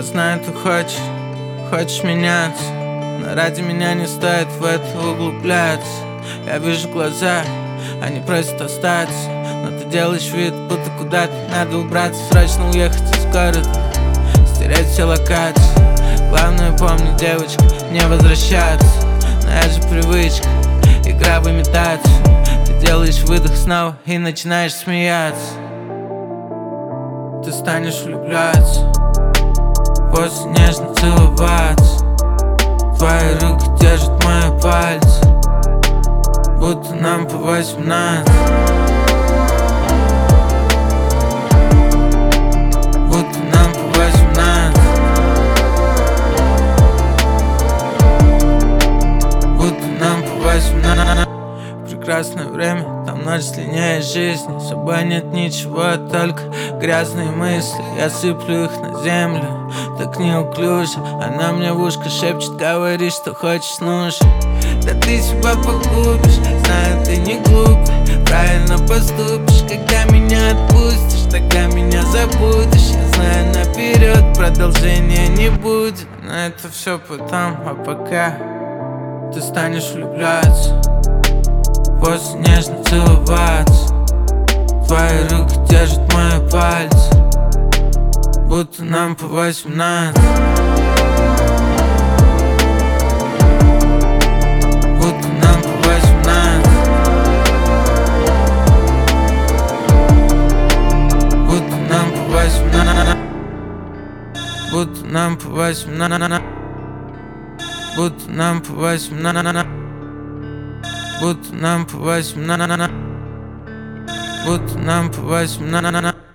знаю, ты хочешь меняться, но ради меня не стоит в это углубляться. Я вижу глаза, они просят остаться, но ты делаешь вид, будто куда-то надо убраться. Срочно уехать из города, стереть все локации. Главное помни, девочка, не возвращаться. Но это же привычка, игра в имитацию. Ты делаешь выдох снова и начинаешь смеяться. Ты станешь влюбляться, после нежно целоваться. Твои руки держат мои пальцы, будто нам по 18. Будто нам по 18. Будто нам по 18. Прекрасное время, там ночь длиннее жизни. С собой нет ничего, только грязные мысли. Я сыплю их на землю, так неуклюже. Она мне в ушко шепчет, говори, что хочешь, слушай. Да ты себя погубишь, знаю, ты не глупый. Правильно поступишь, когда меня отпустишь. Тогда меня забудешь, я знаю наперед, продолжения не будет. Но это все потом, а пока ты станешь влюбляться, после нежно целоваться. Твои руки держат мои пальцы, будто нам по 18. Будто нам по 18. Будто нам по 18. Будто нам по 18. Будто нам по 18. Будто нам по 18. Будто нам по 18.